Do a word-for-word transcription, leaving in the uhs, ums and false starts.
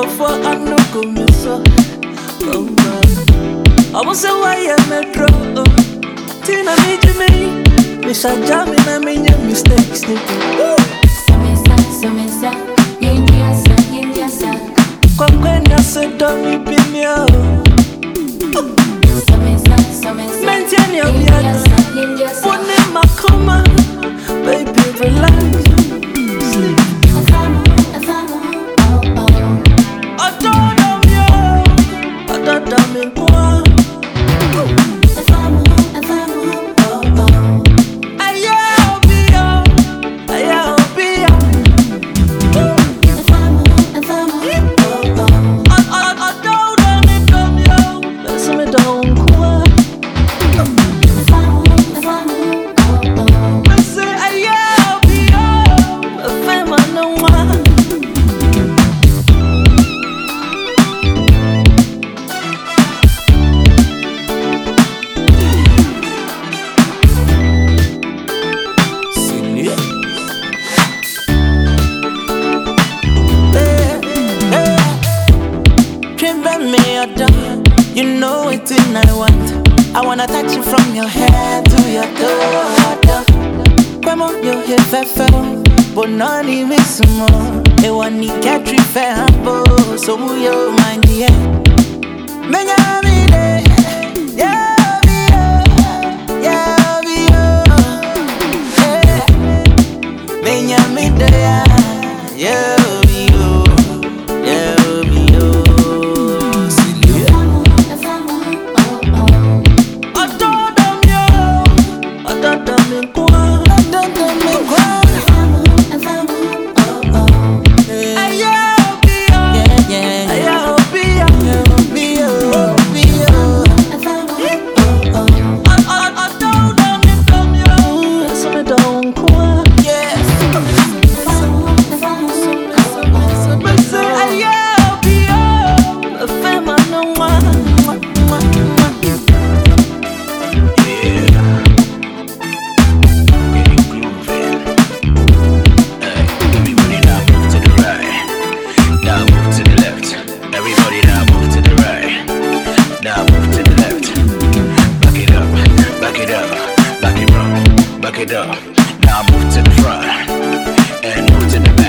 for I no go miss her. Oh God, I was say why I'm a pro. Tina me Jimmy, Miss Jamie, I mean your mistakes. Samesa, samesa, India sa, India sa. Kwenda se domi pimio. Samesa, samesa, Maintain your India sa, India sa. One in my coma, baby relax. Sleep. You know it's in I want. I wanna touch you from your head to your toe. Come on, your hip fell, but not even some more. They want to catch you fair, so you mind the end. Benjamin, yeah, yeah, yeah, Benjamin, yeah. Now move to the front and move to the back.